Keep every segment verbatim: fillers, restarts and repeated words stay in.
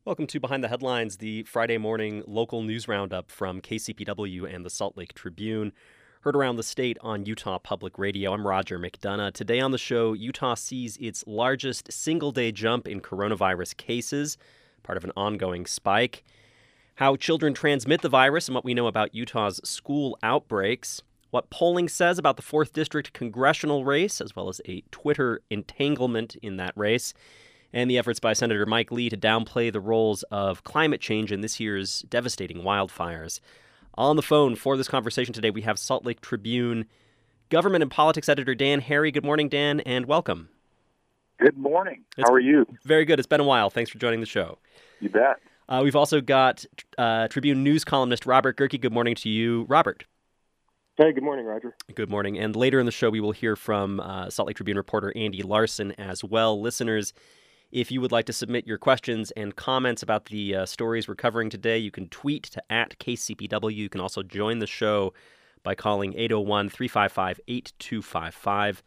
Welcome to Behind the Headlines, the Friday morning local news roundup from K C P W and the Salt Lake Tribune. Heard around the state on Utah Public Radio. I'm Roger McDonough. Today on the show, Utah sees its largest single-day jump in coronavirus cases, part of an ongoing spike. How children transmit the virus and what we know about Utah's school outbreaks. What polling says about the fourth District congressional race, as well as a Twitter entanglement in that race. And the efforts by Senator Mike Lee to downplay the roles of climate change in this year's devastating wildfires. On the phone for this conversation today, we have Salt Lake Tribune government and politics editor Dan Harry. Good morning, Dan, and welcome. Good morning. It's How are you? Very good. It's been a while. Thanks for joining the show. You bet. Uh, we've also got uh, Tribune news columnist Robert Gehrke. Good morning to you, Robert. Hey, good morning, Roger. Good morning. And later in the show, we will hear from uh, Salt Lake Tribune reporter Andy Larson as well. Listeners, if you would like to submit your questions and comments about the uh, stories we're covering today, you can tweet to at K C P W. You can also join the show by calling eight oh one, three five five, eight two five five.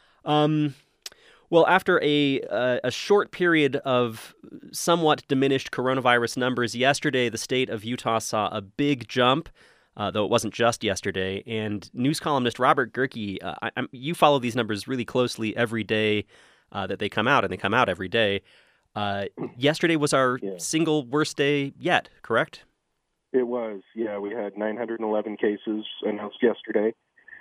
Um, well, after a, uh, a short period of somewhat diminished coronavirus numbers, yesterday the state of Utah saw a big jump, uh, though it wasn't just yesterday. And news columnist Robert Gehrke, uh, I, I'm, you follow these numbers really closely every day Uh, that they come out, and they come out every day. Uh, yesterday was our yeah. single worst day yet, correct? It was, yeah. We had nine hundred eleven cases announced yesterday.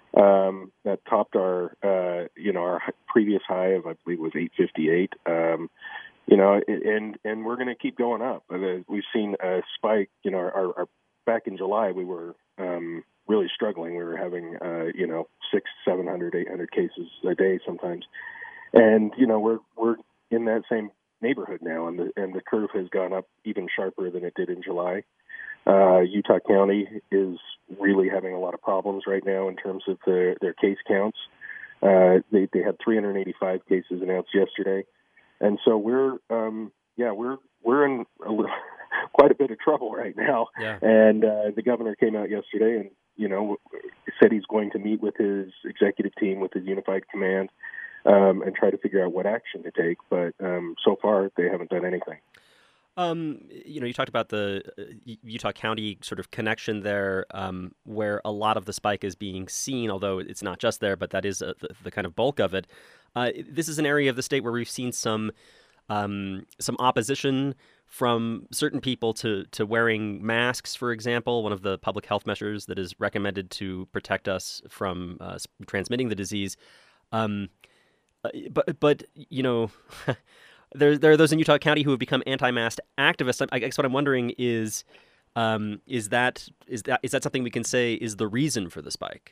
Um, that topped our, uh, you know, our previous high of, I believe, was eight fifty-eight. Um, you know, and and we're going to keep going up. We've seen a spike. You know, our, our back in July we were um, really struggling. We were having, uh, you know, six, seven hundred, eight hundred cases a day sometimes. And, you know, we're we're in that same neighborhood now, and the and the curve has gone up even sharper than it did in July. Uh, Utah County is really having a lot of problems right now in terms of their, their case counts. Uh, they they had three hundred eighty-five cases announced yesterday, and so we're um, yeah we're we're in a little, quite a bit of trouble right now. Yeah. And uh, the governor came out yesterday and you know said he's going to meet with his executive team, with his unified command. Um, and try to figure out what action to take. But um, so far, they haven't done anything. Um, you know, you talked about the uh, Utah County sort of connection there, um, where a lot of the spike is being seen, although it's not just there, but that is uh, the, the kind of bulk of it. Uh, this is an area of the state where we've seen some um, some opposition from certain people to, to wearing masks, for example, one of the public health measures that is recommended to protect us from uh, transmitting the disease. Um, But, but you know, there there are those in Utah County who have become anti-mask activists. I guess what I'm wondering is, um, is that is that is that something we can say is the reason for the spike?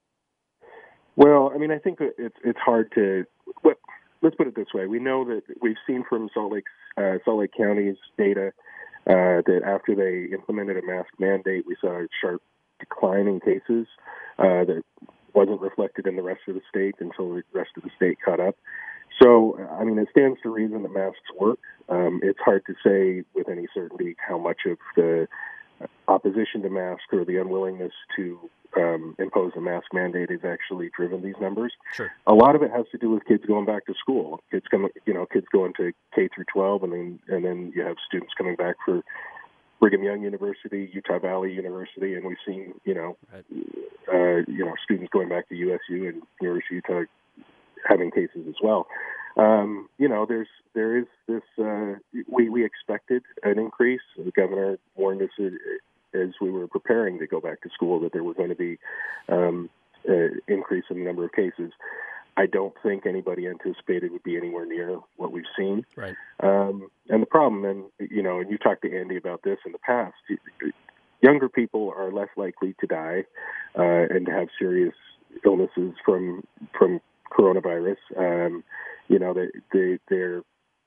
Well, I mean, I think it's it's hard to. Well, let's put it this way: we know that we've seen from Salt Lake uh, Salt Lake County's data uh, that after they implemented a mask mandate, we saw a sharp decline in cases uh, that wasn't reflected in the rest of the state until the rest of the state caught up. So, I mean, it stands to reason that masks work. Um, it's hard to say with any certainty how much of the opposition to masks or the unwillingness to um, impose a mask mandate has actually driven these numbers. Sure. A lot of it has to do with kids going back to school. Kids come, you know, kids going to K through twelve, and then and then you have students coming back for Brigham Young University, Utah Valley University, and we've seen, you know, Right. uh, you know, students going back to U S U and University of Utah having cases as well. Um, you know, there's there is this. Uh, we we expected an increase. The governor warned us as we were preparing to go back to school that there were going to be um, an increase in the number of cases. I don't think anybody anticipated would be anywhere near what we've seen. Right. Um, and the problem, and you know, and you talked to Andy about this in the past, younger people are less likely to die uh, and to have serious illnesses from from coronavirus. Um, you know, they, they they're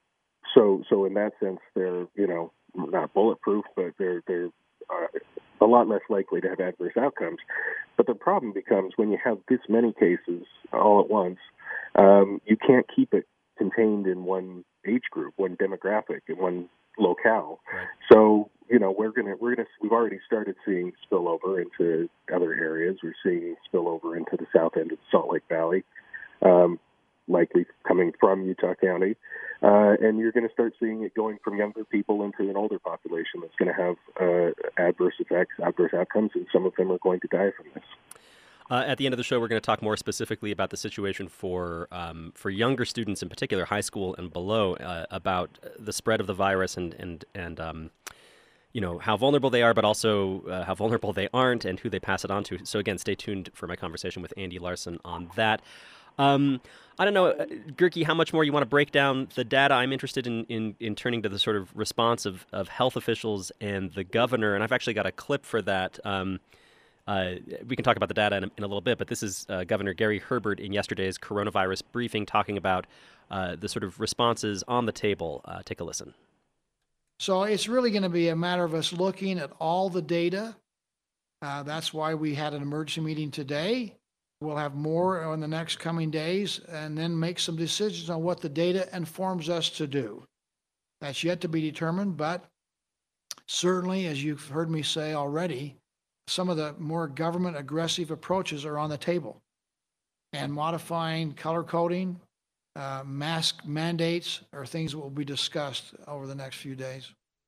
so so in that sense they're you know not bulletproof, but they're they're uh, a lot less likely to have adverse outcomes. But the problem becomes when you have this many cases all at once, um, you can't keep it contained in one age group, one demographic, in one locale. Right. So, you know, we're gonna we're gonna we've already started seeing spillover into other areas. We're seeing spillover into the south end of the Salt Lake Valley. Um, likely coming from Utah County. Uh, and you're going to start seeing it going from younger people into an older population that's going to have uh, adverse effects, adverse outcomes, and some of them are going to die from this. Uh, at the end of the show, we're going to talk more specifically about the situation for um, for younger students, in particular, high school and below, uh, about the spread of the virus and and and um, you know how vulnerable they are, but also uh, how vulnerable they aren't, and who they pass it on to. So again, stay tuned for my conversation with Andy Larson on that. Um, I don't know, uh, Gerke, how much more you want to break down the data. I'm interested in, in, in turning to the sort of response of, of health officials and the governor, and I've actually got a clip for that. Um, Uh, we can talk about the data in a, in a little bit, but this is uh, Governor Gary Herbert in yesterday's coronavirus briefing talking about uh, the sort of responses on the table. Uh, take a listen. So it's really going to be a matter of us looking at all the data. Uh, that's why we had an emergency meeting today. We'll have more in the next coming days and then make some decisions on what the data informs us to do. That's yet to be determined, but certainly, as you've heard me say already, some of the more government aggressive approaches are on the table, and modifying color coding, uh, mask mandates are things that will be discussed over the next few days.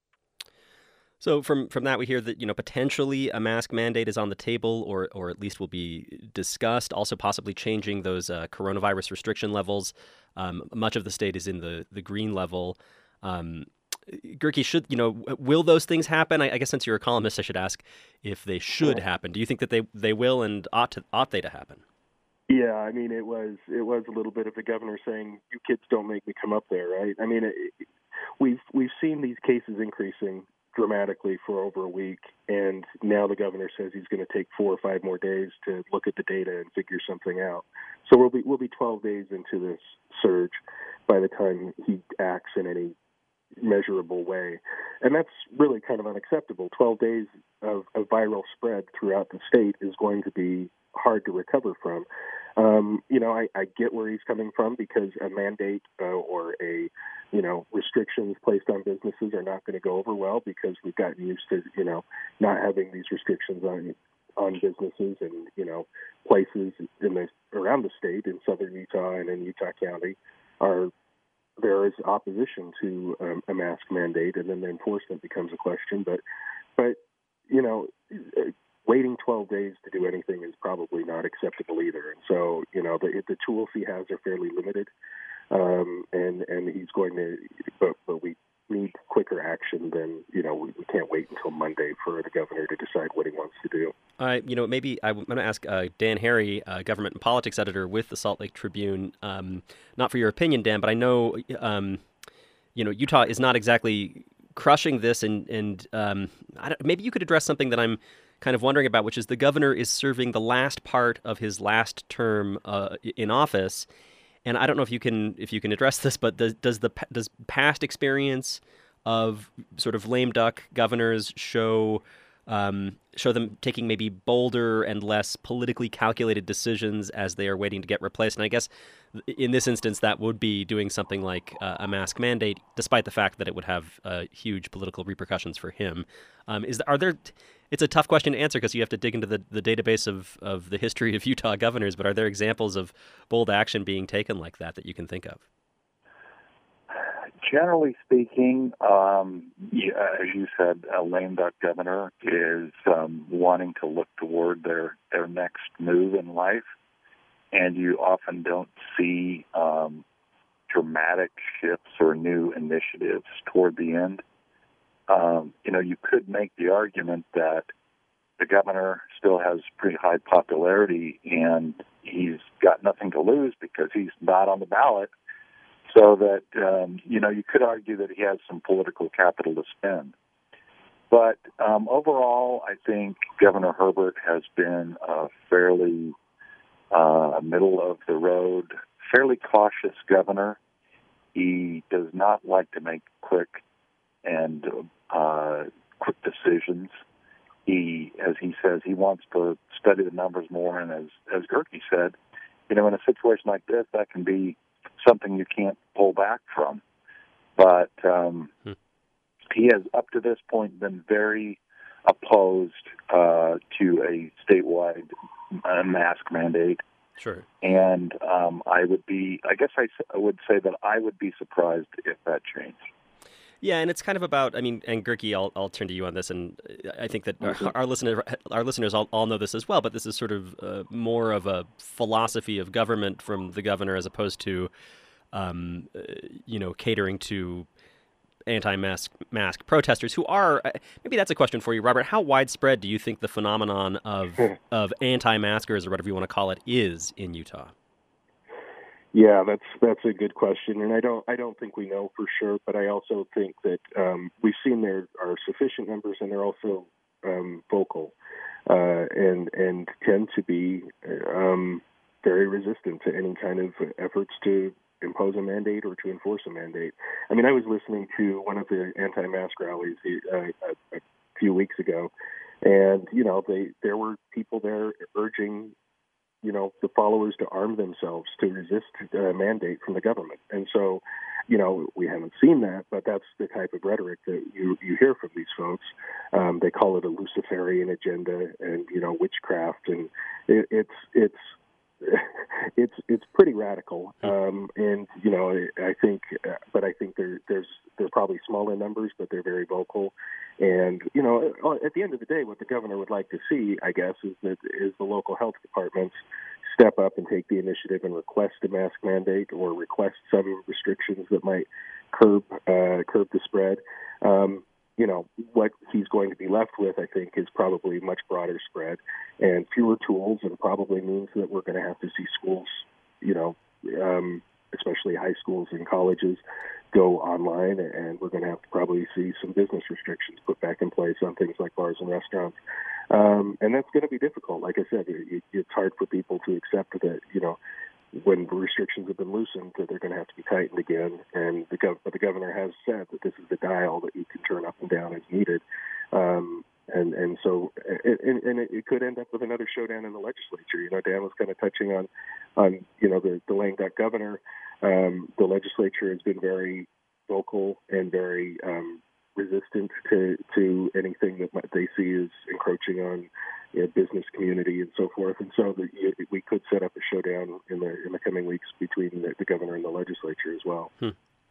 So from from that, we hear that, you know, potentially a mask mandate is on the table, or or at least will be discussed. Also, possibly changing those uh, coronavirus restriction levels. Um, much of the state is in the the green level. Um, Gerke, should you know, will those things happen? I, I guess since you're a columnist, I should ask if they should happen. Do you think that they, they will, and ought to ought they to happen? Yeah, I mean, it was it was a little bit of the governor saying, "You kids don't make me come up there," right? I mean, it, we've we've seen these cases increasing dramatically for over a week, and now the governor says he's going to take four or five more days to look at the data and figure something out. So we'll be we'll be twelve days into this surge by the time he acts in any measurable way. And that's really kind of unacceptable. twelve days of, of viral spread throughout the state is going to be hard to recover from. Um, you know, I, I get where he's coming from, because a mandate uh, or a, you know, restrictions placed on businesses are not going to go over well, because we've gotten used to, you know, not having these restrictions on on businesses and, you know, places in the around the state in southern Utah and in Utah County are there is opposition to um, a mask mandate, and then the enforcement becomes a question. But, but you know, waiting twelve days to do anything is probably not acceptable either. And so, you know, the the tools he has are fairly limited, um, and and he's going to, but but we need quicker action than, you know, we, we can't wait until Monday for the governor to decide what he wants to do. Uh, you know, maybe I'm going to ask uh, Dan Harry, uh, government and politics editor with the Salt Lake Tribune, um, not for your opinion, Dan, but I know, um, you know, Utah is not exactly crushing this, and, and um, I don't, maybe you could address something that I'm kind of wondering about, which is the governor is serving the last part of his last term uh, in office. And I don't know if you can if you can address this, but does does the does past experience of sort of lame duck governors show um, show them taking maybe bolder and less politically calculated decisions as they are waiting to get replaced? And I guess in this instance, that would be doing something like uh, a mask mandate, despite the fact that it would have uh, huge political repercussions for him. Um, is are there? It's a tough question to answer, because you have to dig into the, the database of, of the history of Utah governors, but are there examples of bold action being taken like that that you can think of? Generally speaking, um, yeah, as you said, a lame duck governor is um, wanting to look toward their, their next move in life, and you often don't see um, dramatic shifts or new initiatives toward the end. Um, you know, you could make the argument that the governor still has pretty high popularity, and he's got nothing to lose because he's not on the ballot. So that, um, you know, you could argue that he has some political capital to spend. But um, overall, I think Governor Herbert has been a fairly uh, middle-of-the-road, fairly cautious governor. He does not like to make quick and uh, quick decisions. He, as he says, he wants to study the numbers more. And as, as Gerke said, you know, in a situation like this, that can be something you can't pull back from. But um, hmm. he has, up to this point, been very opposed uh, to a statewide uh, mask mandate. Sure. And um, I would be, I guess I, s- I would say that I would be surprised if that changed. Yeah, and it's kind of about. I mean, and Gerke, I'll I'll turn to you on this, and I think that our, our listener our listeners all, all know this as well. But this is sort of uh, more of a philosophy of government from the governor, as opposed to, um, uh, you know, catering to anti-mask mask protesters who are. Uh, maybe that's a question for you, Robert. How widespread do you think the phenomenon of of anti-maskers, or whatever you want to call it, is in Utah? Yeah, that's that's a good question, and I don't I don't think we know for sure, but I also think that um, we've seen there are sufficient numbers, and they're also um, vocal, uh, and and tend to be um, very resistant to any kind of efforts to impose a mandate or to enforce a mandate. I mean, I was listening to one of the anti-mask rallies uh, a, a few weeks ago, and you know, they there were people there urging, you know, the followers to arm themselves to resist a mandate from the government. And so, you know, we haven't seen that, but that's the type of rhetoric that you, you hear from these folks. Um, they call it a Luciferian agenda and, you know, witchcraft. And it, it's, it's, it's it's pretty radical, um, and you know I think, uh, but I think there there's they're probably smaller numbers, but they're very vocal, and you know at the end of the day, what the governor would like to see, I guess, is that is the local health departments step up and take the initiative and request a mask mandate or request some restrictions that might curb uh, curb the spread. Um, You know, what he's going to be left with, I think, is probably much broader spread and fewer tools, and probably means that we're going to have to see schools, you know, um, especially high schools and colleges, go online, and we're going to have to probably see some business restrictions put back in place on things like bars and restaurants. Um, and that's going to be difficult. Like I said, it, it's hard for people to accept that, you know, when restrictions have been loosened, that they're going to have to be tightened again. And the gov- but the governor has said that this is the dial that you can turn up and down as needed. Um, and and so and, and it could end up with another showdown in the legislature. You know, Dan was kind of touching on on you know the the lame duck governor. Um, the legislature has been very vocal and very um, resistant to to anything that they see as encroaching on, you know, business community and so forth. And so the, we could set up a showdown in the in the coming weeks between the, the governor and the legislature as well. Hmm.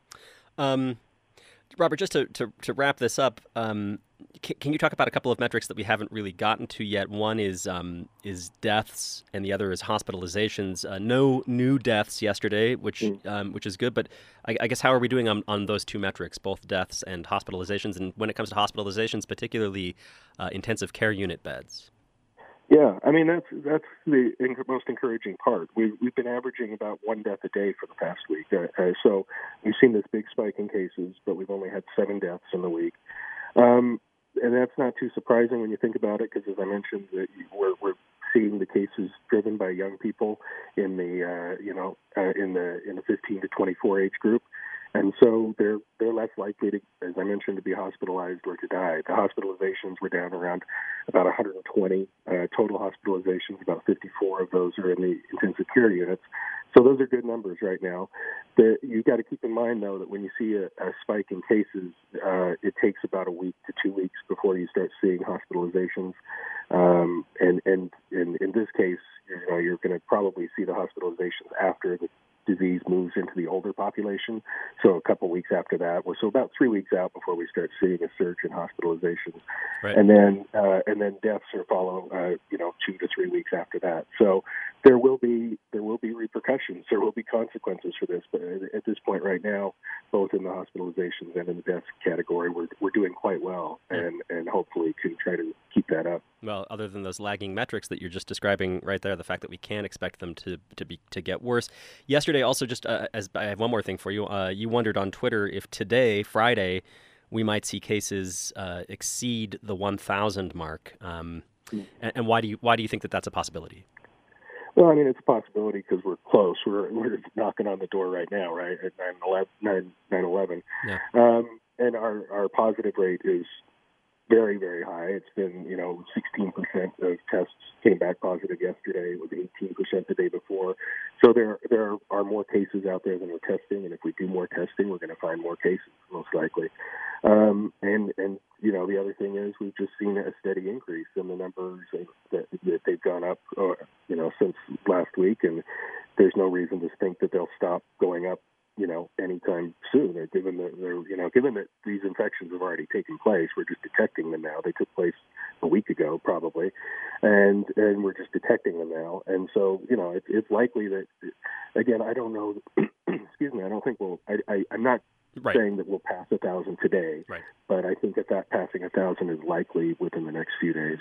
Um, Robert, just to, to, to wrap this up, um, can, can you talk about a couple of metrics that we haven't really gotten to yet? One is um, is deaths, and the other is hospitalizations. Uh, no new deaths yesterday, which mm. um, which is good. But I, I guess how are we doing on, on those two metrics, both deaths and hospitalizations? And when it comes to hospitalizations, particularly uh, intensive care unit beds. Yeah, I mean that's that's the most encouraging part. We've we've been averaging about one death a day for the past week. Uh, uh, so we've seen this big spike in cases, but we've only had seven deaths in the week, um, and that's not too surprising when you think about it, because as I mentioned, that we're we're seeing the cases driven by young people in the uh, you know uh, in the in the fifteen to twenty-four age group. And so they're they're less likely to, as I mentioned, to be hospitalized or to die. The hospitalizations were down around about one hundred twenty uh, total hospitalizations. About fifty-four of those are in the intensive care units. So those are good numbers right now. The, you got to keep in mind, though, that when you see a, a spike in cases, uh, it takes about a week to two weeks before you start seeing hospitalizations. Um, and, and, and in this case, you know, you're going to probably see the hospitalizations after the disease moves into the older population. So a couple weeks after that, well, so about three weeks out before we start seeing a surge in hospitalizations, right. and then uh, and then deaths are follow, uh, you know, two to three weeks after that. So there will be there will be repercussions, there will be consequences for this. But at this point, right now, both in the hospitalizations and in the deaths category, we're we're doing quite well, and and hopefully can try to keep that up. Well, other than those lagging metrics that you're just describing right there, the fact that we can expect them to to be to get worse. Yesterday, also, just uh, as I have one more thing for you, uh, you wondered on Twitter if today, Friday, we might see cases uh, exceed the one thousand mark, um, mm. and, and why do you why do you think that that's a possibility? Well, I mean, it's a possibility because we're close. We're we're knocking on the door right now, right at nine eleven. Yeah. Um, and our our positive rate is very, very high. It's been, you know, sixteen percent of tests came back positive yesterday. It was eighteen percent the day before. So there there are more cases out there than we're testing, and if we do more testing, we're going to find more cases, most likely. Um, and, and, you know, the other thing is we've just seen a steady increase in the numbers of, that, that they've gone up, or, you know, know, since last week, and there's no reason to think that they'll stop going up, you know, anytime soon. Or given that they're, you know, given that these infections have already taken place, we're just detecting them now. They took place a week ago, probably, and and we're just detecting them now. And so, you know, it's it's likely that, again, I don't know. excuse me. I don't think we'll. I, I I'm not right. saying that we'll pass a thousand today, right. but I think that that passing a thousand is likely within the next few days.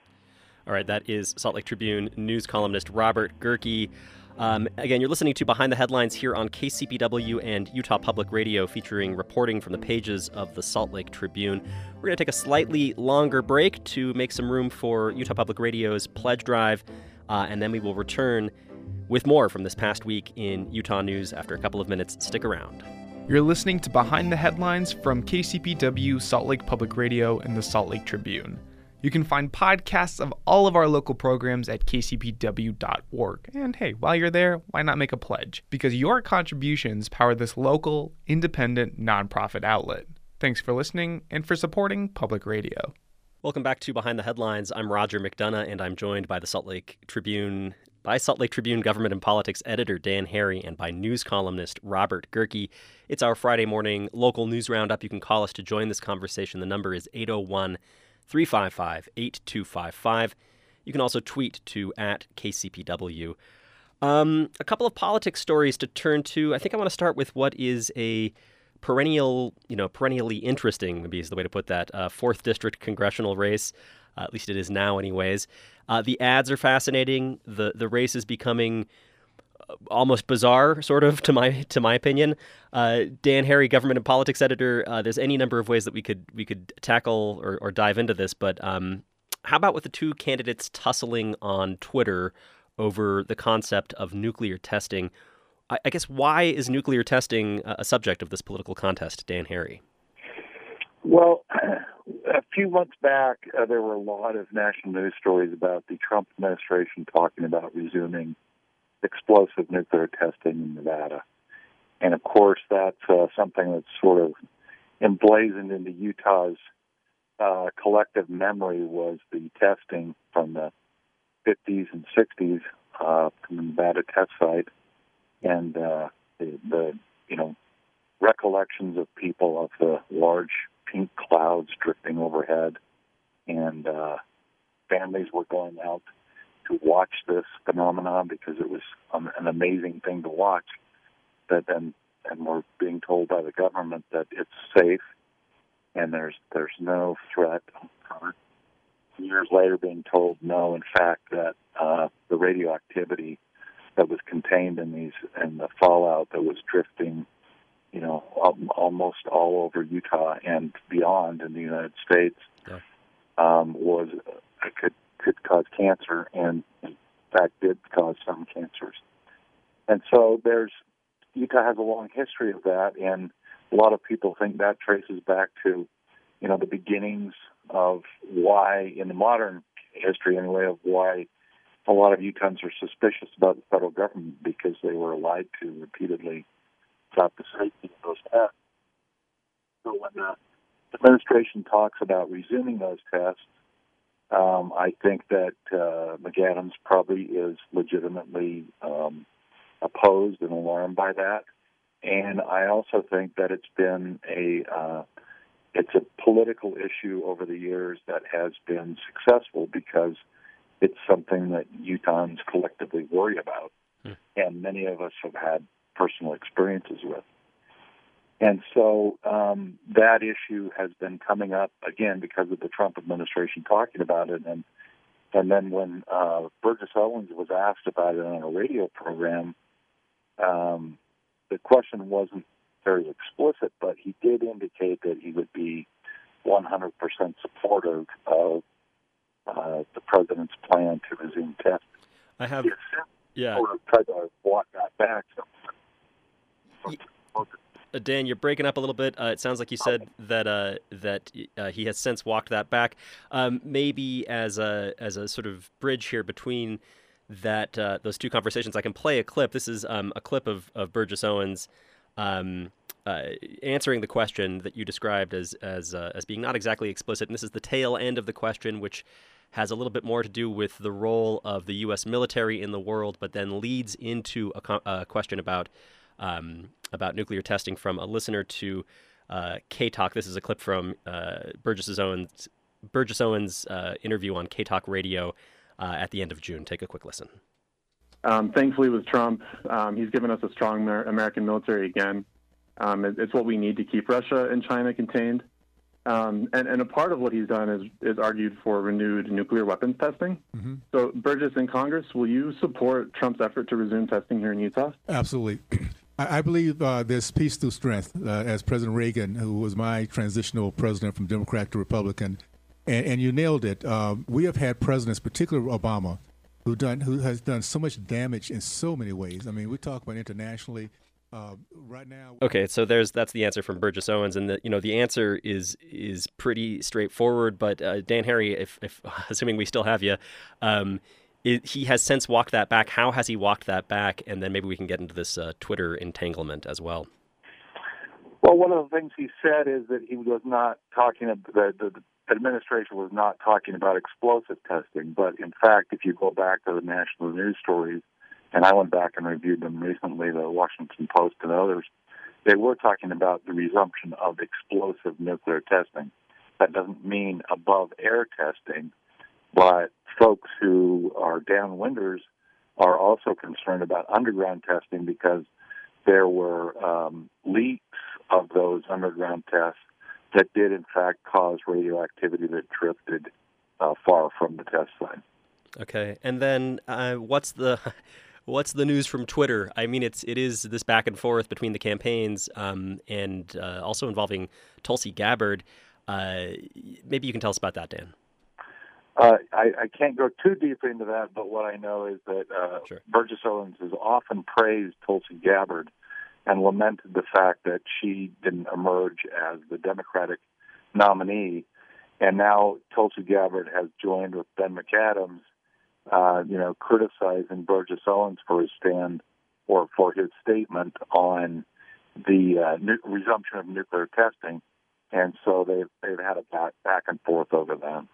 All right, that is Salt Lake Tribune news columnist Robert Gehrke. Um, again, you're listening to Behind the Headlines here on K C P W and Utah Public Radio, featuring reporting from the pages of the Salt Lake Tribune. We're going to take a slightly longer break to make some room for Utah Public Radio's pledge drive, uh, and then we will return with more from this past week in Utah news after a couple of minutes. Stick around. You're listening to Behind the Headlines from K C P W, Salt Lake Public Radio, and the Salt Lake Tribune. You can find podcasts of all of our local programs at k c p w dot org. And hey, while you're there, why not make a pledge? Because your contributions power this local, independent, nonprofit outlet. Thanks for listening and for supporting public radio. Welcome back to Behind the Headlines. I'm Roger McDonough, and I'm joined by the Salt Lake Tribune, by Salt Lake Tribune government and politics editor Dan Harry, and by news columnist Robert Gehrke. It's our Friday morning local news roundup. You can call us to join this conversation. The number is eight oh one, three five five, eight two five five. You can also tweet to at K C P W. Um, a couple of politics stories to turn to. I think I want to start with what is a perennial, you know, perennially interesting, maybe is the way to put that, uh, fourth District congressional race. Uh, at least it is now anyways. Uh, the ads are fascinating. The the race is becoming almost bizarre, sort of, to my to my opinion. Uh, Dan Harry, government and politics editor. Uh, there's any number of ways that we could we could tackle or, or dive into this, but um, how about with the two candidates tussling on Twitter over the concept of nuclear testing? I, I guess why is nuclear testing a, a subject of this political contest, Dan Harry? Well, a few months back, uh, there were a lot of national news stories about the Trump administration talking about resuming explosive nuclear testing in Nevada. And of course, that's uh, something that's sort of emblazoned into Utah's uh, collective memory, was the testing from the fifties and sixties uh, from the Nevada test site, and uh, the, the, you know, recollections of people of the large pink clouds drifting overhead, and uh, families were going out to watch this phenomenon because it was um, an amazing thing to watch. That then, and we're being told by the government that it's safe and there's there's no threat. Years later, being told no, in fact, that uh, the radioactivity that was contained in these and the fallout that was drifting, you know, almost all over Utah and beyond in the United States, yeah. um, was uh, could. could cause cancer, and in fact did cause some cancers. And so there's, Utah has a long history of that, and a lot of people think that traces back to, you know, the beginnings of why, in the modern history anyway, of why a lot of Utahns are suspicious about the federal government, because they were lied to repeatedly about the safety of those tests. So when the administration talks about resuming those tests, Um, I think that uh, McAdams probably is legitimately um, opposed and alarmed by that, and I also think that it's been a uh, it's a political issue over the years that has been successful because it's something that Utahns collectively worry about, hmm. and many of us have had personal experiences with. And so um, that issue has been coming up, again, because of the Trump administration talking about it. And and then when uh, Burgess Owens was asked about it on a radio program, um, the question wasn't very explicit, but he did indicate that he would be one hundred percent supportive of uh, the president's plan to resume testing. I have, yeah. Sort of tried to walk that back. So, y- Uh, Dan, you're breaking up a little bit. Uh, it sounds like you said that uh, that uh, he has since walked that back. Um, maybe as a as a sort of bridge here between that uh, those two conversations, I can play a clip. This is um, a clip of, of Burgess Owens um, uh, answering the question that you described as as uh, as being not exactly explicit. And this is the tail end of the question, which has a little bit more to do with the role of the U S military in the world, but then leads into a, co- a question about um, about nuclear testing from a listener to uh, K-Talk. This is a clip from uh, Burgess Owens' Burgess Owens' uh, interview on K-Talk Radio uh, at the end of June. Take a quick listen. Um, thankfully, with Trump, um, he's given us a strong Amer- American military again. Um, it, it's what we need to keep Russia and China contained. Um, and, and a part of what he's done is, is argued for renewed nuclear weapons testing. Mm-hmm. So, Burgess, in Congress, will you support Trump's effort to resume testing here in Utah? Absolutely. I, I believe uh, there's peace through strength, uh, as President Reagan, who was my transitional president from Democrat to Republican, and, and you nailed it. Uh, we have had presidents, particularly Obama, who done who has done so much damage in so many ways. I mean, we talk about internationally. Uh, right now. Okay, so there's that's the answer from Burgess Owens, and the you know the answer is is pretty straightforward. But uh, Dan Harry, if, if assuming we still have you, um, it, he has since walked that back. How has he walked that back? And then maybe we can get into this uh, Twitter entanglement as well. Well, one of the things he said is that he was not talking about the, the, the administration was not talking about explosive testing. But in fact, if you go back to the national news stories. And I went back and reviewed them recently, the Washington Post and others. They were talking about the resumption of explosive nuclear testing. That doesn't mean above air testing, but folks who are downwinders are also concerned about underground testing because there were um, leaks of those underground tests that did, in fact, cause radioactivity that drifted uh, far from the test site. Okay, and then uh, what's the... What's the news from Twitter? I mean, it's it is this back and forth between the campaigns um, and uh, also involving Tulsi Gabbard. Uh, maybe you can tell us about that, Dan. Uh, I, I can't go too deep into that, but what I know is that uh, sure. Burgess Owens has often praised Tulsi Gabbard and lamented the fact that she didn't emerge as the Democratic nominee. And now Tulsi Gabbard has joined with Ben McAdams, uh, you know, criticizing Burgess Owens for his stand or for his statement on the uh, nu- resumption of nuclear testing. And so they've, they've had a back, back and forth over that.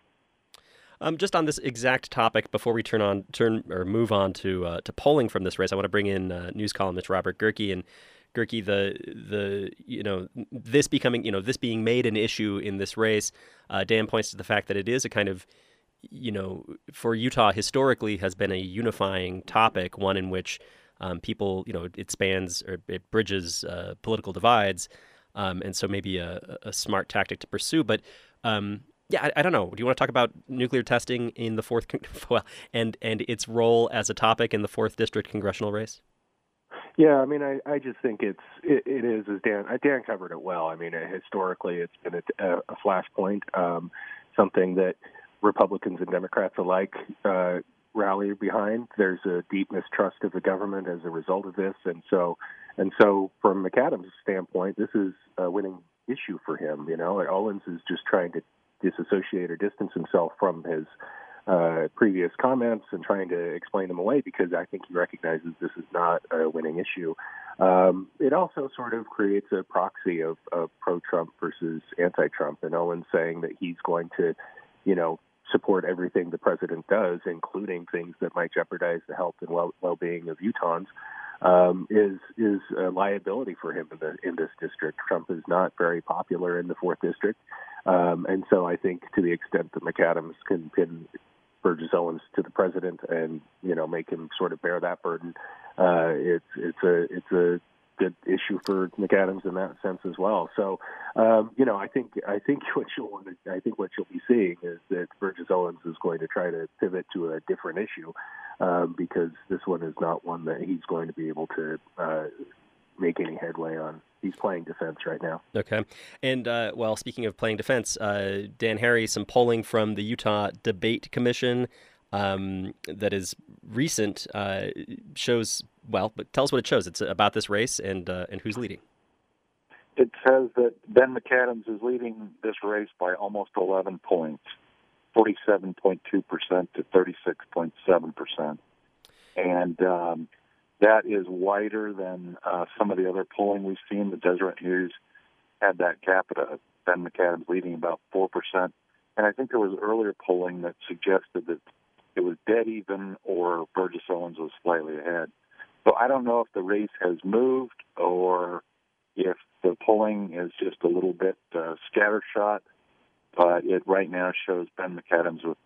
Um, just on this exact topic, before we turn on, turn or move on to uh, to polling from this race, I want to bring in uh, news columnist Robert Gehrke. And Gehrke, the the you know this becoming you know this being made an issue in this race, uh, Dan points to the fact that it is a kind of you know for Utah historically has been a unifying topic, one in which um, people you know it spans or it bridges uh, political divides, um, and so maybe a, a smart tactic to pursue, but. Um, Yeah, I, I don't know. Do you want to talk about nuclear testing in the fourth, well, and and its role as a topic in the fourth district congressional race? Yeah, I mean, I, I just think it's it, it is as Dan Dan covered it well. I mean, historically, it's been a, a flashpoint, um, something that Republicans and Democrats alike uh, rally behind. There's a deep mistrust of the government as a result of this, and so and so from McAdams' standpoint, this is a winning issue for him. You know, Owens is just trying to disassociate or distance himself from his uh, previous comments and trying to explain them away because I think he recognizes this is not a winning issue. Um, it also sort of creates a proxy of, of pro-Trump versus anti-Trump, and Owens saying that he's going to, you know, support everything the president does, including things that might jeopardize the health and well, well-being of Utahns. Um, is is a liability for him in the in this district. Trump is not very popular in the fourth district, um, and so I think to the extent that McAdams can pin Burgess Owens to the president and you know make him sort of bear that burden, uh, it's it's a it's a good issue for McAdams in that sense as well. So um, you know I think I think what you'll want to, I think what you'll be seeing is that Burgess Owens is going to try to pivot to a different issue. Um, because this one is not one that he's going to be able to uh, make any headway on. He's playing defense right now. Okay. And, uh, well, speaking of playing defense, uh, Dan Harry, some polling from the Utah Debate Commission um, that is recent uh, shows, well, but tell us what it shows. It's about this race and uh, and who's leading. It says that Ben McAdams is leading this race by almost eleven points. forty-seven point two percent to thirty-six point seven percent. And um, that is wider than uh, some of the other polling we've seen. The Deseret News had that capita, Ben McAdams leading about four percent And I think there was earlier polling that suggested that it was dead even or Burgess Owens was slightly ahead. So I don't know if the race has moved or if the polling is just a little bit uh, scattershot, but it right now shows Ben McAdams with,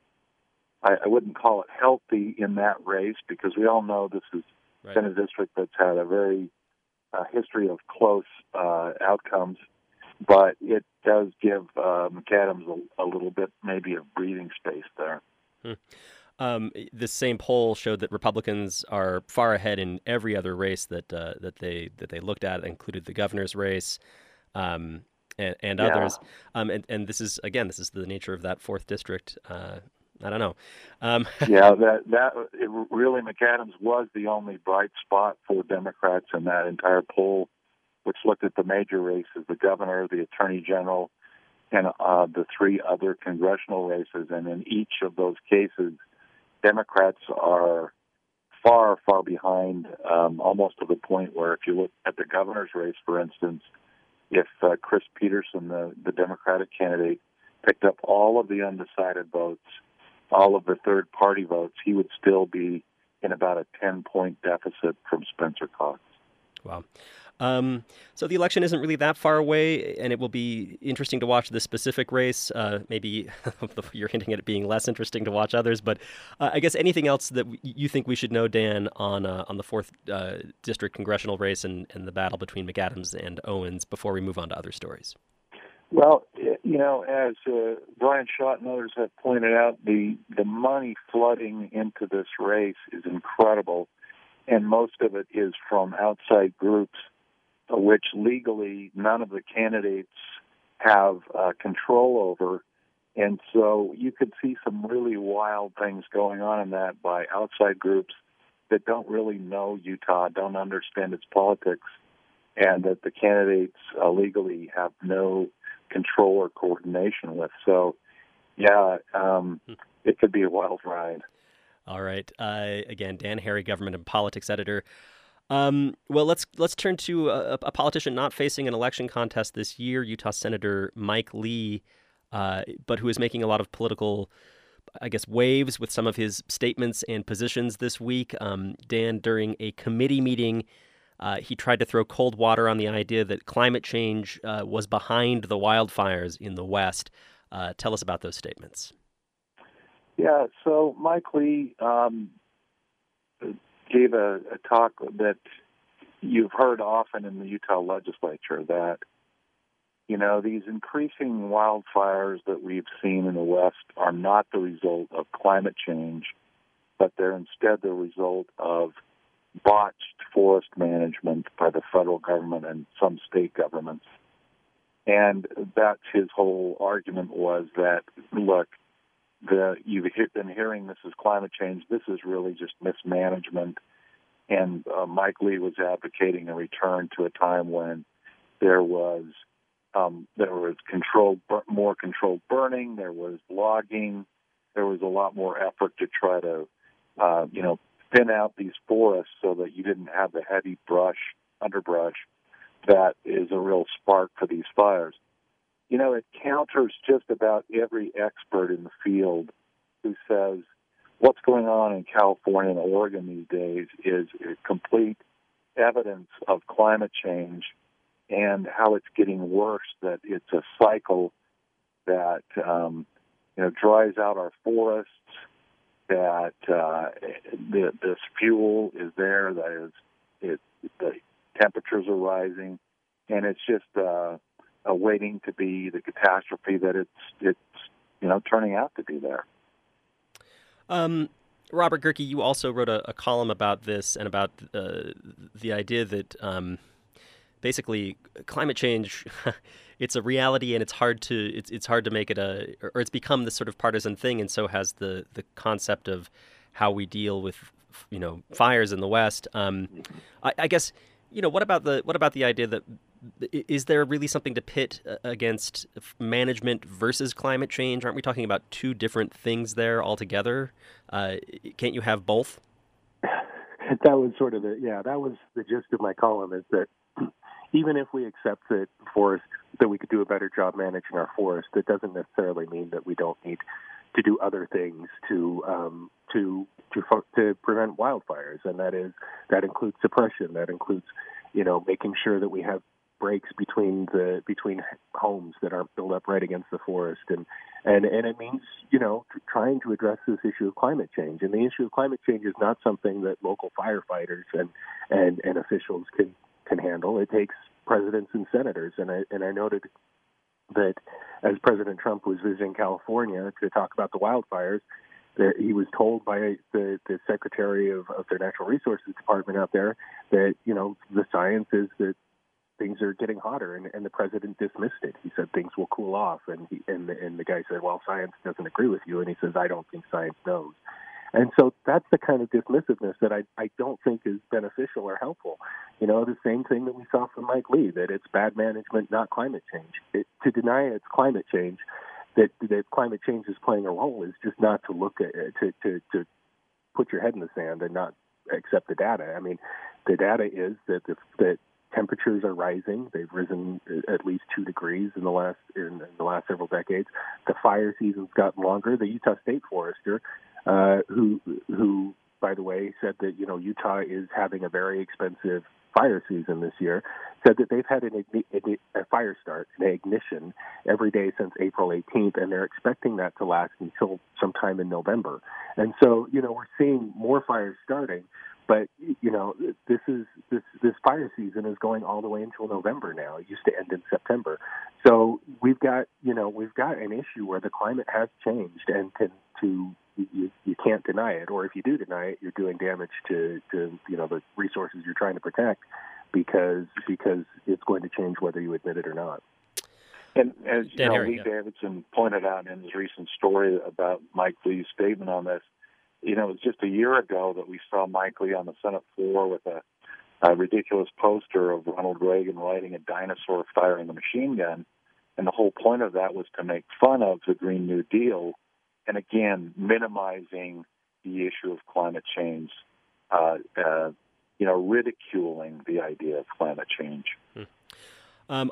I, I wouldn't call it healthy in that race because we all know this has Right. been a district that's had a very uh, history of close uh, outcomes, but it does give uh, McAdams a, a little bit maybe of breathing space there. Hmm. Um, this same poll showed that Republicans are far ahead in every other race that uh, that they that they looked at, included the governor's race, um, and, and Yeah. others. Um, and, and this is again, this is the nature of that fourth district. Uh, I don't know. Um, yeah, that that it really McAdams was the only bright spot for Democrats in that entire poll, which looked at the major races: the governor, the attorney general, and uh, the three other congressional races. And in each of those cases, Democrats are far, far behind, um, almost to the point where if you look at the governor's race, for instance, if uh, Chris Peterson, the, the Democratic candidate, picked up all of the undecided votes, all of the third-party votes, he would still be in about a ten-point deficit from Spencer Cox. Wow. Um, so the election isn't really that far away, and it will be interesting to watch this specific race. Uh, maybe you're hinting at it being less interesting to watch others, but uh, I guess anything else that you think we should know, Dan, on uh, on the fourth uh, district congressional race and, and the battle between McAdams and Owens before we move on to other stories? Well, you know, as uh, Brian Schott and others have pointed out, the, the money flooding into this race is incredible, and most of it is from outside groups, which legally none of the candidates have uh, control over. And so you could see some really wild things going on in that by outside groups that don't really know Utah, don't understand its politics, and that the candidates uh, legally have no control or coordination with. So, yeah, um, it could be a wild ride. All right. Uh, again, Dan Harry, government and politics editor. Um, well, let's let's turn to a, a politician not facing an election contest this year, Utah Senator Mike Lee, uh, but who is making a lot of political, I guess, waves with some of his statements and positions this week. Um, Dan, during a committee meeting, uh, he tried to throw cold water on the idea that climate change uh, was behind the wildfires in the West. Uh, tell us about those statements. Yeah, so Mike Lee um, gave a, a talk that you've heard often in the Utah legislature that, you know, these increasing wildfires that we've seen in the West are not the result of climate change, but they're instead the result of botched forest management by the federal government and some state governments. And that's his whole argument was that, look, the you've been hearing this is climate change. This is really just mismanagement. And uh, Mike Lee was advocating a return to a time when there was um, there was controlled, more controlled burning. There was logging. There was a lot more effort to try to, uh, you know, thin out these forests so that you didn't have the heavy brush, underbrush, that is a real spark for these fires. You know, it counters just about every expert in the field who says what's going on in California and Oregon these days is complete evidence of climate change and how it's getting worse, that it's a cycle that, um, you know, dries out our forests, that uh, the, this fuel is there, that is, it, the temperatures are rising, and it's just uh, uh, waiting to be the catastrophe that it's it's you know turning out to be there. Um, Robert Gehrke, you also wrote a, a column about this and about uh, the idea that um, basically climate change it's a reality and it's hard to it's it's hard to make it a or it's become this sort of partisan thing, and so has the the concept of how we deal with you know fires in the West. Um, I, I guess you know what about the what about the idea that is there really something to pit against management versus climate change? Aren't we talking about two different things there altogether? Uh, can't you have both? That was sort of the, yeah, that was the gist of my column, is that, even if we accept that forest, that we could do a better job managing our forest, that doesn't necessarily mean that we don't need to do other things to um, to to to prevent wildfires, and that is that includes suppression. That includes, you know, making sure that we have breaks between the between homes that aren't built up right against the forest, and and and it means, you know, trying to address this issue of climate change. And the issue of climate change is not something that local firefighters and and, and officials can can handle. It takes presidents and senators, and I and I noted that as President Trump was visiting California to talk about the wildfires, that he was told by the, the Secretary of, of their Natural Resources Department out there that, you know, the science is that things are getting hotter, and, and the president dismissed it. He said things will cool off, and he, and, the, and the guy said, well, science doesn't agree with you, and he says, I don't think science knows. And so that's the kind of dismissiveness that I, I don't think is beneficial or helpful. You know, the same thing that we saw from Mike Lee, that it's bad management, not climate change. It, to deny it's climate change, that, that climate change is playing a role, is just not to look at it, to, to, to put your head in the sand and not accept the data. I mean, the data is that the, that temperatures are rising. They've risen at least two degrees in the last in the last several decades. The fire season's gotten longer. The Utah State Forester, uh, who who by the way said that, you know, Utah is having a very expensive fire season this year, said that they've had an igni- a fire start, an ignition, every day since April eighteenth, and they're expecting that to last until sometime in November. And so, you know, we're seeing more fires starting. But, you know, this is this this fire season is going all the way until November now. It used to end in September. So we've got, you know, we've got an issue where the climate has changed, and to, to you, you can't deny it. Or if you do deny it, you're doing damage to, to, you know, the resources you're trying to protect, because because it's going to change whether you admit it or not. And as you Dan know, Harry, Lee yeah. Davidson pointed out in his recent story about Mike Lee's statement on this, you know, it was just a year ago that we saw Mike Lee on the Senate floor with a, a ridiculous poster of Ronald Reagan riding a dinosaur firing a machine gun. And the whole point of that was to make fun of the Green New Deal, and again, minimizing the issue of climate change, uh, uh, you know, ridiculing the idea of climate change. Hmm. Um,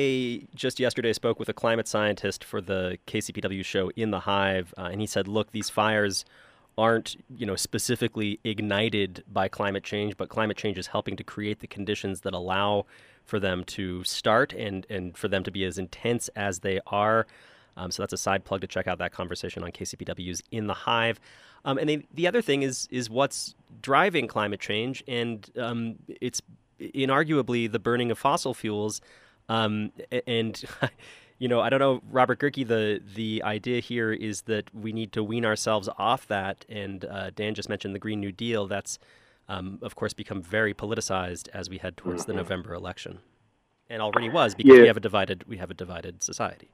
I just yesterday spoke with a climate scientist for the K C P W show In the Hive, uh, and he said, look, these fires aren't, you know, specifically ignited by climate change, but climate change is helping to create the conditions that allow for them to start and, and for them to be as intense as they are. Um, so that's a side plug to check out that conversation on K C P W's In the Hive. Um, and they, the other thing is is what's driving climate change, and um, it's inarguably the burning of fossil fuels. Um, and You know, I don't know, Robert Gehrke, the the idea here is that we need to wean ourselves off that. And uh, Dan just mentioned the Green New Deal. That's, um, of course, become very politicized as we head towards mm-hmm. the November election. And already was, because yeah. we have a divided we have a divided society.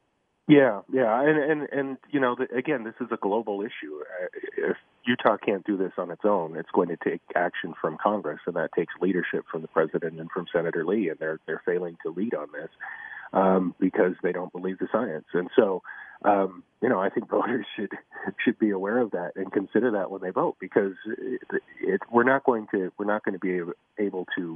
Yeah, yeah. And, and, and you know, the, again, this is a global issue. Uh, if Utah can't do this on its own, it's going to take action from Congress, and that takes leadership from the president and from Senator Lee, and they're they're failing to lead on this. Um, because they don't believe the science. And so, um, you know, I think voters should should be aware of that and consider that when they vote, because it, it, we're not going to we're not going to be able, able to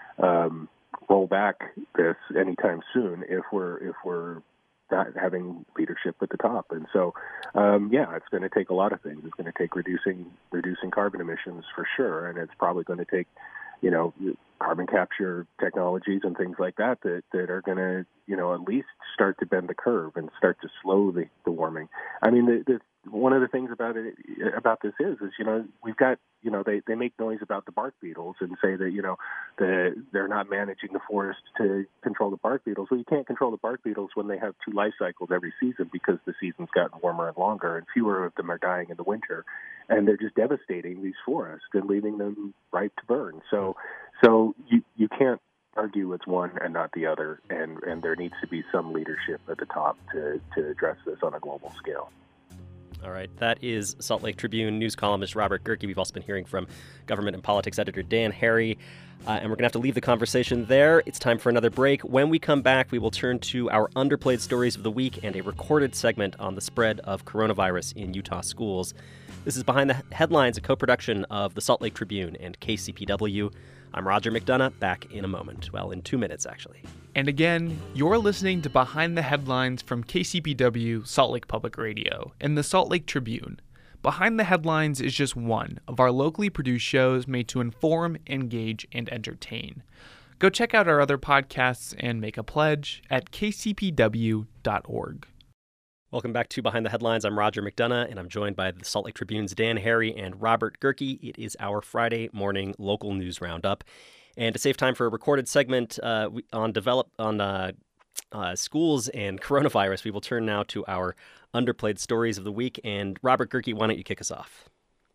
um, roll back this anytime soon if we're if we're not having leadership at the top. And so, um, yeah, it's going to take a lot of things. It's going to take reducing reducing carbon emissions for sure, and it's probably going to take, you know, carbon capture technologies and things like that that, that are going to, you know, at least start to bend the curve and start to slow the, the warming. I mean, the, the, one of the things about it about this is, is, you know, we've got, you know, they, they make noise about the bark beetles and say that, you know, the, they're not managing the forest to control the bark beetles. Well, you can't control the bark beetles when they have two life cycles every season, because the season's gotten warmer and longer, and fewer of them are dying in the winter. And they're just devastating these forests and leaving them ripe to burn. So, so you you can't argue it's one and not the other, and, and there needs to be some leadership at the top to, to address this on a global scale. All right. That is Salt Lake Tribune news columnist Robert Gehrke. We've also been hearing from government and politics editor Dan Harry, uh, and we're going to have to leave the conversation there. It's time for another break. When we come back, we will turn to our underplayed stories of the week and a recorded segment on the spread of coronavirus in Utah schools. This is Behind the Headlines, a co-production of the Salt Lake Tribune and K C P W. I'm Roger McDonough, back in a moment. Well, in two minutes, actually. And again, you're listening to Behind the Headlines from K C P W Salt Lake Public Radio and the Salt Lake Tribune. Behind the Headlines is just one of our locally produced shows made to inform, engage, and entertain. Go check out our other podcasts and make a pledge at k c p w dot org. Welcome back to Behind the Headlines. I'm Roger McDonough, and I'm joined by the Salt Lake Tribune's Dan Harry and Robert Gerke. It is our Friday morning local news roundup. And to save time for a recorded segment uh, on develop on uh, uh, schools and coronavirus, we will turn now to our underplayed stories of the week. And Robert Gerke, why don't you kick us off?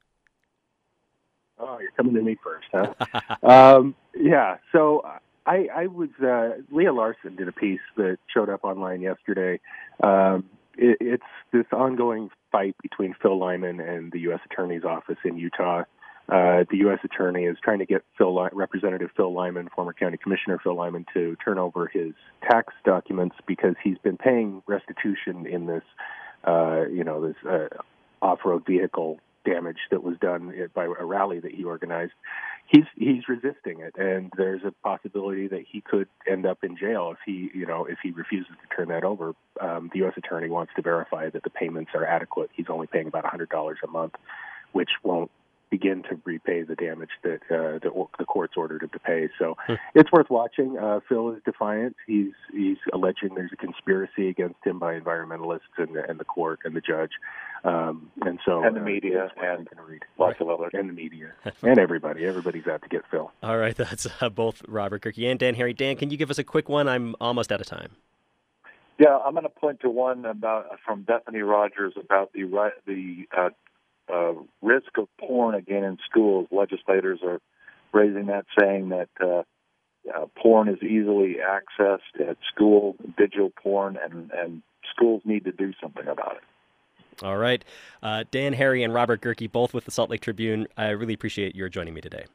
Oh, you're coming to me first, huh? um, yeah, so I, I was, uh, Leah Larson did a piece that showed up online yesterday. Um, it, it's this ongoing fight between Phil Lyman and the U S Attorney's Office in Utah. Uh, the U S Attorney is trying to get Phil, Representative Phil Lyman, former County Commissioner Phil Lyman, to turn over his tax documents because he's been paying restitution in this, uh, you know, this uh, off-road vehicle damage that was done by a rally that he organized. He's he's resisting it, and there's a possibility that he could end up in jail if he, you know, if he refuses to turn that over. Um, the U S Attorney wants to verify that the payments are adequate. He's only paying about one hundred dollars a month, which won't begin to repay the damage that uh, the, the court's ordered him to pay. So hmm. it's worth watching. Uh, Phil is defiant. He's he's alleging there's a conspiracy against him by environmentalists and, and the court and the judge. Um, and so and the media uh, and lots of others. And the media and everybody. Everybody's out to get Phil. All right, that's uh, both Robert Gerke and Dan Harry. Dan, can you give us a quick one? I'm almost out of time. Yeah, I'm going to point to one about from Bethany Rogers about the the uh, uh, risk of porn again in schools. Legislators are raising that, saying that uh, uh, porn is easily accessed at school, digital porn, and, and schools need to do something about it. All right. Uh, Dan Harry and Robert Gerke, both with the Salt Lake Tribune. I really appreciate your joining me today.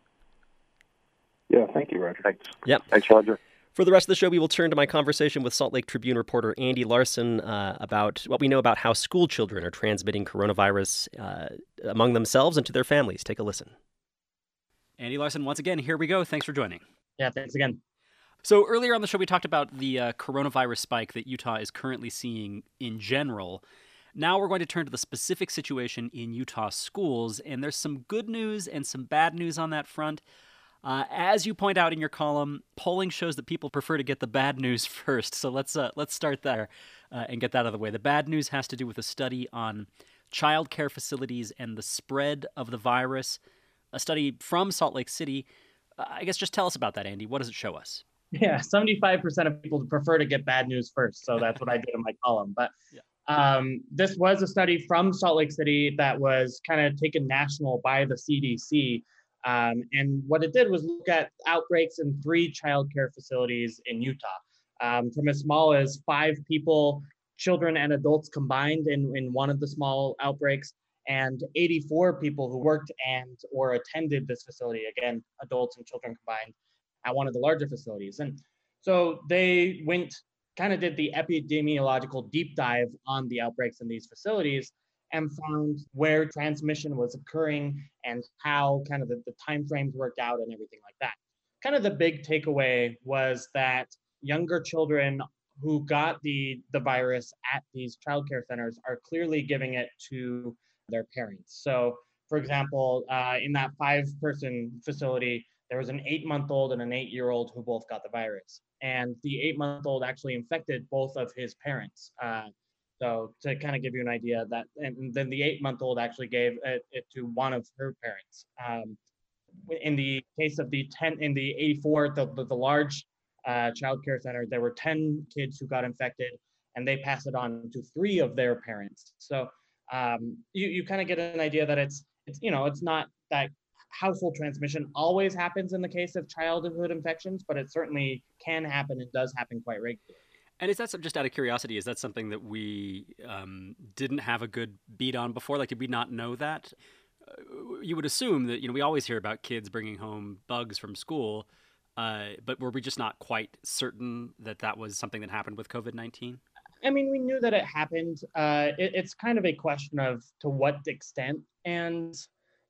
Yeah, thank you, Roger. Thanks. Yep. Thanks, Roger. For the rest of the show, we will turn to my conversation with Salt Lake Tribune reporter Andy Larson uh, about what we know about how school children are transmitting coronavirus uh, among themselves and to their families. Take a listen. Andy Larson, once again, here we go. Thanks for joining. Yeah, thanks again. So earlier on the show, we talked about the uh, coronavirus spike that Utah is currently seeing in general. Now we're going to turn to the specific situation in Utah schools, and there's some good news and some bad news on that front. Uh, as you point out in your column, polling shows that people prefer to get the bad news first. So let's uh, let's start there uh, and get that out of the way. The bad news has to do with a study on child care facilities and the spread of the virus, a study from Salt Lake City. Uh, I guess just tell us about that, Andy. What does it show us? Yeah, seventy-five percent of people prefer to get bad news first. So that's what I did in my column. But yeah. um, this was a study from Salt Lake City that was kind of taken national by the C D C. Um, and what it did was look at outbreaks in three child care facilities in Utah, um, from as small as five people, children and adults combined in, in one of the small outbreaks, and eighty-four people who worked and or attended this facility, again, adults and children combined, at one of the larger facilities. And so they went, kind of did the epidemiological deep dive on the outbreaks in these facilities and found where transmission was occurring and how kind of the, the timeframes worked out and everything like that. Kind of the big takeaway was that younger children who got the, the virus at these childcare centers are clearly giving it to their parents. So, for example, uh, in that five-person facility, there was an eight-month-old and an eight-year-old who both got the virus. And the eight-month-old actually infected both of his parents. Uh, So to kind of give you an idea that, and then the eight-month-old actually gave it, it to one of her parents. Um, in the case of the ten, in the eighty-four, the the, the large uh, child care center, there were ten kids who got infected, and they passed it on to three of their parents. So um, you you kind of get an idea that it's it's you know it's not that household transmission always happens in the case of childhood infections, but it certainly can happen and does happen quite regularly. And is that some, just out of curiosity, is that something that we um, didn't have a good beat on before? Like, did we not know that? Uh, you would assume that, you know, we always hear about kids bringing home bugs from school, uh, but were we just not quite certain that that was something that happened with COVID nineteen? I mean, we knew that it happened. Uh, it, it's kind of a question of to what extent. And,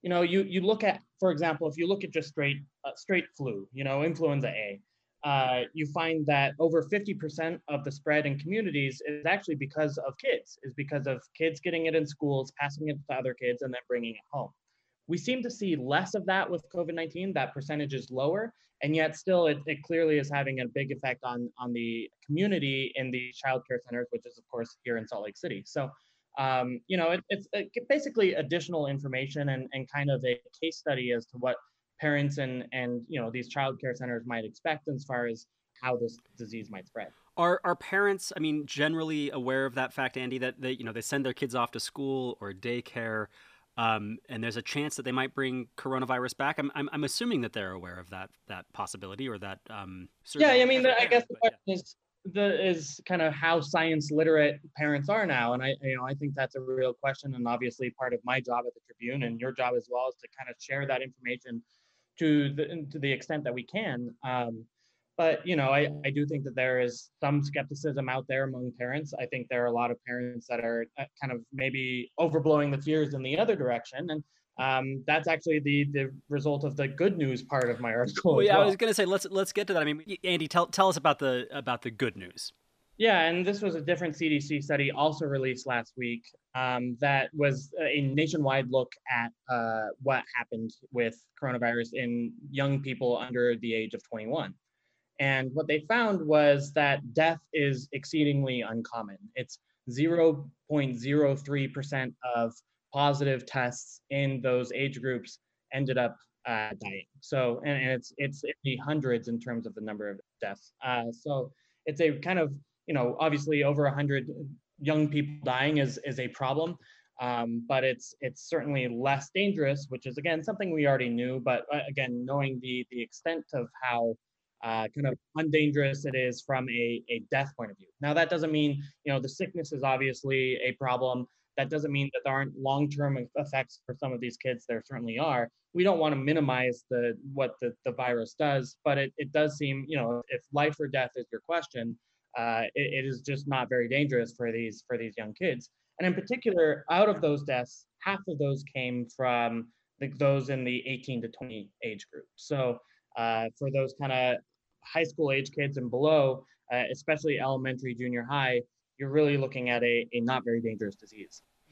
you know, you you look at, for example, if you look at just straight uh, straight flu, you know, influenza A, uh, you find that over fifty percent of the spread in communities is actually because of kids, is because of kids getting it in schools, passing it to other kids, and then bringing it home. We seem to see less of that with COVID nineteen. That percentage is lower, and yet still it, it clearly is having a big effect on, on the community in the childcare centers, which is, of course, here in Salt Lake City. So, um, you know, it, it's it, basically additional information and, and kind of a case study as to what parents and, and, you know, these childcare centers might expect as far as how this disease might spread. Are are parents, I mean, generally aware of that fact, Andy, that they, you know, they send their kids off to school or daycare, um, and there's a chance that they might bring coronavirus back? I'm I'm, I'm assuming that they're aware of that that possibility or that. Um, yeah, I mean, the, I guess the but, question yeah. is the is kind of how science literate parents are now, and I you know I think that's a real question, and obviously part of my job at the Tribune and your job as well is to kind of share that information to the to the extent that we can. Um, But, you know, I, I do think that there is some skepticism out there among parents. I think there are a lot of parents that are kind of maybe overblowing the fears in the other direction. And um, that's actually the the result of the good news part of my article. Well, yeah, well. I was going to say, let's let's get to that. I mean, Andy, tell tell us about the about the good news. Yeah, and this was a different C D C study also released last week um, that was a nationwide look at uh, what happened with coronavirus in young people under the age of twenty-one. And what they found was that death is exceedingly uncommon. It's zero point zero three percent of positive tests in those age groups ended up uh, dying. So, and, and it's it's in the hundreds in terms of the number of deaths. Uh, so it's a kind of, you know, obviously over one hundred young people dying is is a problem, um, but it's it's certainly less dangerous, which is again something we already knew. But uh, again, knowing the the extent of how Uh, kind of undangerous it is from a, a death point of view. Now, that doesn't mean, you know, the sickness is obviously a problem. That doesn't mean that there aren't long-term effects for some of these kids. There certainly are. We don't want to minimize the what the, the virus does, but it, it does seem, you know, if life or death is your question, uh, it, it is just not very dangerous for these for these young kids. And in particular, out of those deaths, half of those came from the, those in the eighteen to twenty age group. So Uh, for those kind of high school age kids and below, uh, especially elementary, junior high, you're really looking at a, a not very dangerous disease.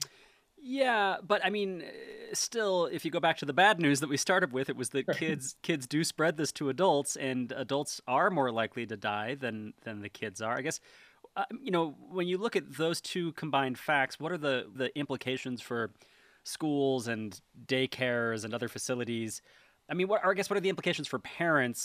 Yeah, but I mean, still, if you go back to the bad news that we started with, it was that Sure. kids kids do spread this to adults, and adults are more likely to die than than the kids are. I guess, uh, you know, when you look at those two combined facts, what are the the implications for schools and daycares and other facilities? I mean, what, or I guess what are the implications for parents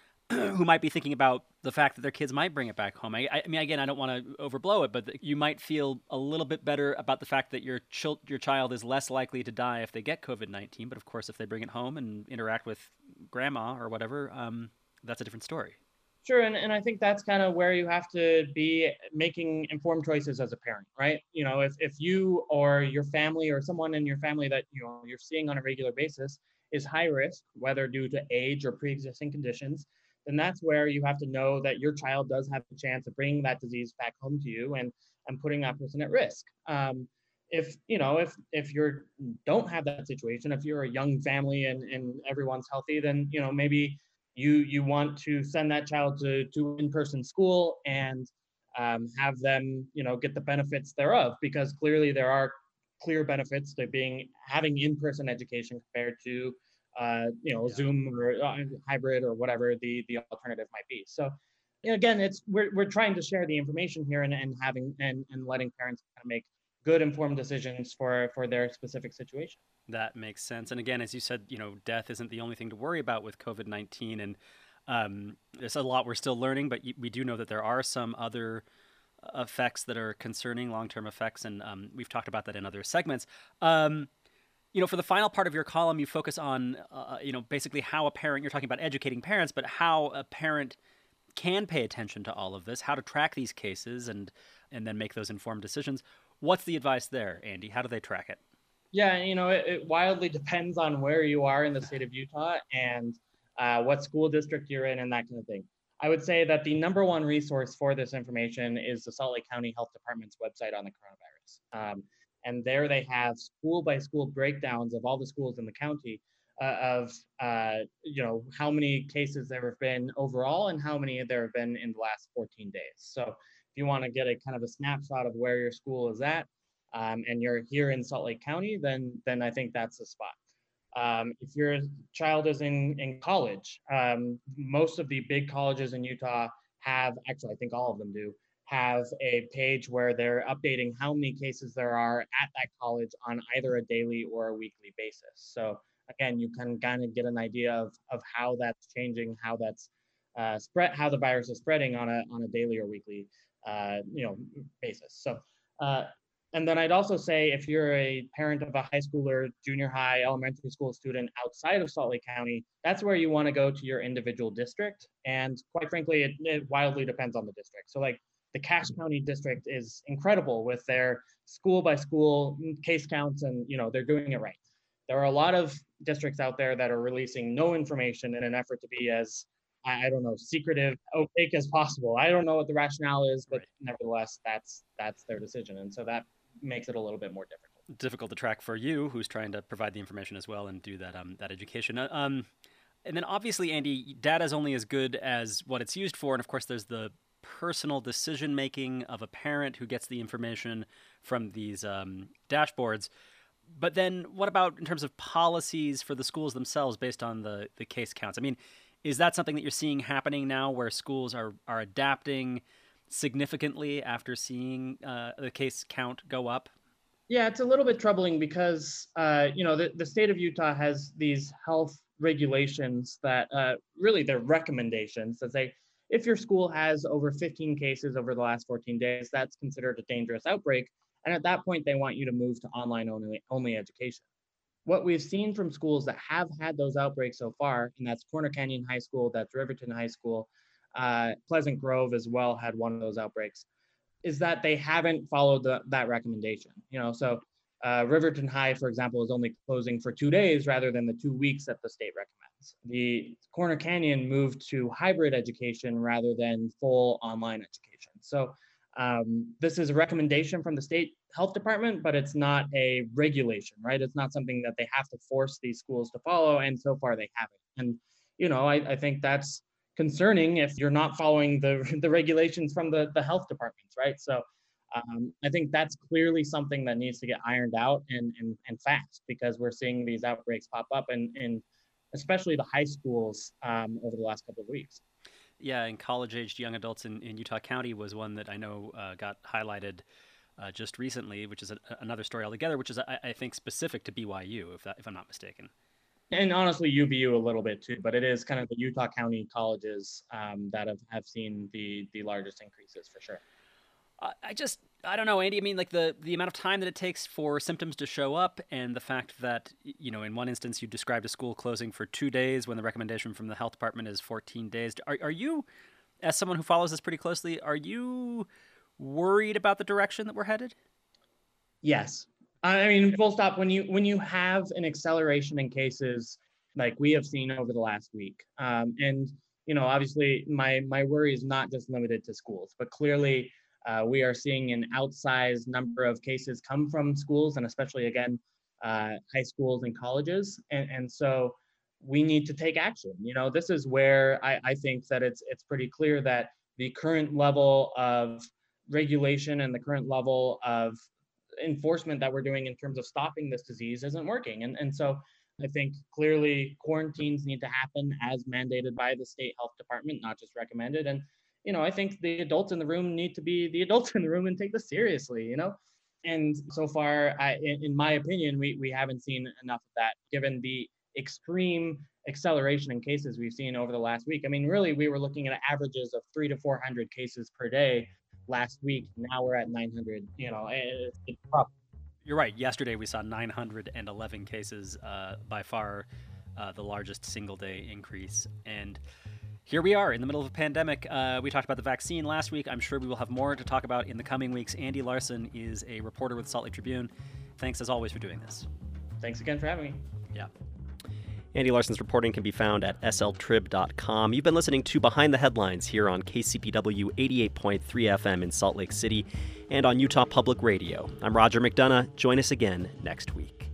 who might be thinking about the fact that their kids might bring it back home? I, I mean, again, I don't want to overblow it, but you might feel a little bit better about the fact that your chil- your child is less likely to die if they get COVID nineteen. But of course, if they bring it home and interact with grandma or whatever, um, that's a different story. Sure, and, and I think that's kind of where you have to be making informed choices as a parent, right? You know, if, if you or your family or someone in your family that, you know, you're seeing on a regular basis is high risk, whether due to age or pre-existing conditions, then that's where you have to know that your child does have the chance of bringing that disease back home to you and, and putting that person at risk. Um, if, you know, if if you don't have that situation, if you're a young family and, and everyone's healthy, then, you know, maybe you you want to send that child to, to in-person school and um, have them, you know, get the benefits thereof, because clearly there are clear benefits to being having in-person education compared to uh, you know yeah. Zoom or uh, hybrid or whatever the the alternative might be. So, you know, again, it's we're we're trying to share the information here and, and having and, and letting parents kind of make good informed decisions for for their specific situation. That makes sense. And again, as you said, you know, death isn't the only thing to worry about with COVID nineteen, and um, there's a lot we're still learning, but we do know that there are some other effects that are concerning, long-term effects, and um, we've talked about that in other segments. Um, you know, for the final part of your column, you focus on, uh, you know, basically how a parent, you're talking about educating parents, but how a parent can pay attention to all of this, how to track these cases and and then make those informed decisions. What's the advice there, Andy? How do they track it? Yeah, you know, it, it wildly depends on where you are in the state of Utah and uh, what school district you're in and that kind of thing. I would say that the number one resource for this information is the Salt Lake County Health Department's website on the coronavirus. Um, And there they have school by school breakdowns of all the schools in the county uh, of, uh, you know, how many cases there have been overall and how many there have been in the last fourteen days. So if you want to get a kind of a snapshot of where your school is at, um, and you're here in Salt Lake County, then, then I think that's the spot. Um, if your child is in, in college, um, most of the big colleges in Utah have, actually, I think all of them do, have a page where they're updating how many cases there are at that college on either a daily or a weekly basis. So again, you can kind of get an idea of, of how that's changing, how that's uh, spread, how the virus is spreading on a on a daily or weekly uh, you know basis. So. Uh, And then I'd also say if you're a parent of a high schooler, junior high, elementary school student outside of Salt Lake County, that's where you want to go to your individual district. And quite frankly, it, it wildly depends on the district. So like the Cache County district is incredible with their school by school case counts, and you know they're doing it right. There are a lot of districts out there that are releasing no information in an effort to be as, I don't know, secretive, opaque as possible. I don't know what the rationale is, but right. nevertheless, that's that's their decision. And so that makes it a little bit more difficult. Difficult to track for you, who's trying to provide the information as well and do that um, that education. Um, and then obviously, Andy, data is only as good as what it's used for. And of course, there's the personal decision making of a parent who gets the information from these um, dashboards. But then what about in terms of policies for the schools themselves based on the, the case counts? I mean, is that something that you're seeing happening now where schools are, are adapting significantly after seeing uh, the case count go up? Yeah, it's a little bit troubling because, uh, you know, the, the state of Utah has these health regulations that uh, really they're recommendations that say, if your school has over fifteen cases over the last fourteen days, that's considered a dangerous outbreak. And at that point, they want you to move to online only, only education. What we've seen from schools that have had those outbreaks so far, and that's Corner Canyon High School, that's Riverton High School, uh, Pleasant Grove as well had one of those outbreaks, is that they haven't followed the, that recommendation. You know, so uh, Riverton High, for example, is only closing for two days rather than the two weeks that the state recommends. The Corner Canyon moved to hybrid education rather than full online education. So um, this is a recommendation from the state health department, but it's not a regulation, right? It's not something that they have to force these schools to follow, and so far they haven't. And you know, I, I think that's concerning if you're not following the the regulations from the, the health departments, right? So um, I think that's clearly something that needs to get ironed out and and, and fast, because we're seeing these outbreaks pop up in, in especially the high schools um, over the last couple of weeks. Yeah, and college-aged young adults in, in Utah County was one that I know uh, got highlighted uh, just recently, which is a, another story altogether, which is, I, I think, specific to B Y U, if that, if I'm not mistaken. And honestly, U V U a little bit too, but it is kind of the Utah County colleges um, that have, have seen the the largest increases for sure. I just, I don't know, Andy. I mean, like the, the amount of time that it takes for symptoms to show up, and the fact that, you know, in one instance you described a school closing for two days when the recommendation from the health department is fourteen days. Are, are you, as someone who follows this pretty closely, are you worried about the direction that we're headed? Yes. I mean, full stop. When you when you have an acceleration in cases like we have seen over the last week, um, and you know, obviously, my my worry is not just limited to schools, but clearly uh, we are seeing an outsized number of cases come from schools, and especially again, uh, high schools and colleges, and and so we need to take action. You know, this is where I, I think that it's it's pretty clear that the current level of regulation and the current level of enforcement that we're doing in terms of stopping this disease isn't working. And, and so I think clearly quarantines need to happen as mandated by the state health department, not just recommended. And, you know, I think the adults in the room need to be the adults in the room and take this seriously, you know? And so far, I, in, in my opinion, we, we haven't seen enough of that, given the extreme acceleration in cases we've seen over the last week. I mean, really, we were looking at averages of three to four hundred cases per day last week. Now we're at nine hundred. You know, it, it's rough. You're right. Yesterday we saw nine hundred eleven cases, uh, by far uh, the largest single day increase. And here we are in the middle of a pandemic. Uh, we talked about the vaccine last week. I'm sure we will have more to talk about in the coming weeks. Andy Larson is a reporter with Salt Lake Tribune. Thanks as always for doing this. Thanks again for having me. Yeah. Andy Larson's reporting can be found at s l trib dot com. You've been listening to Behind the Headlines here on K C P W eighty-eight point three F M in Salt Lake City and on Utah Public Radio. I'm Roger McDonough. Join us again next week.